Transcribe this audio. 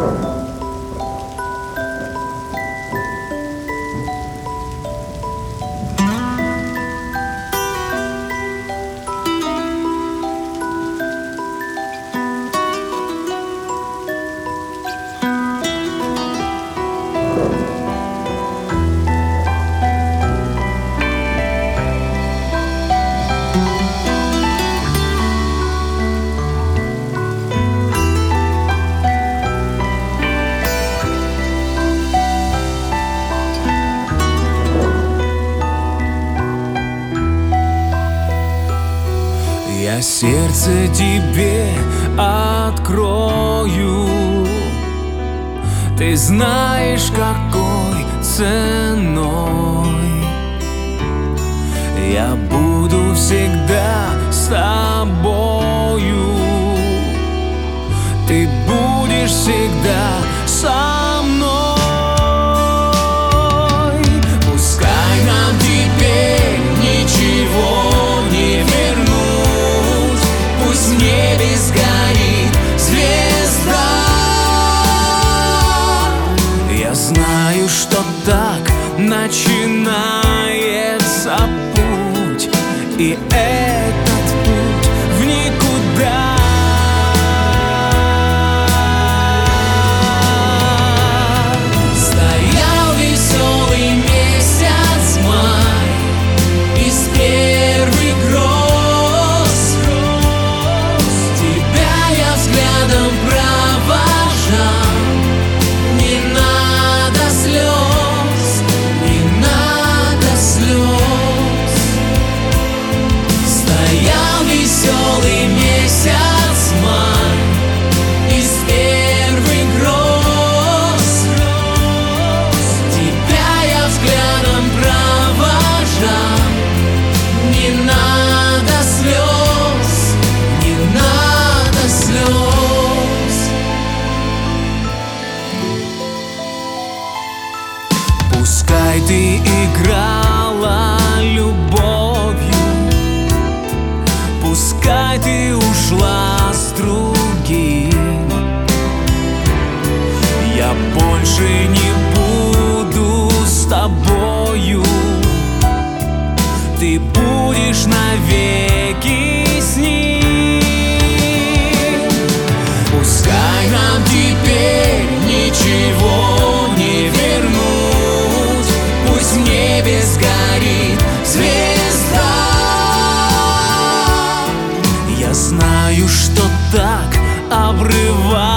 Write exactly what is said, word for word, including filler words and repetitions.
Я сердце тебе открою, ты знаешь, какой ценой. Я буду всегда с тобою, ты будешь всегда со мной. Пускай нам теперь ничего не вернуть, пусть в небе сгорит звезда. Я знаю, что так начинается путь, и этот путь в никуда. Стоял веселый месяц май, из первых гроз. Тебя я взглядом провожал. Не надо слез, не надо слез. Стоял веселый месяц май, из первых гроз. Тебя я взглядом провожал. Не надо слез, не надо слез. Пускай ты играла любовью, пускай ты ушла с другим, я больше не буду с тобою, ты будешь навеки с ним. Пускай нам теперь ничего не вернуть, пусть в небе сгорит звезда. Я знаю, что так обрывается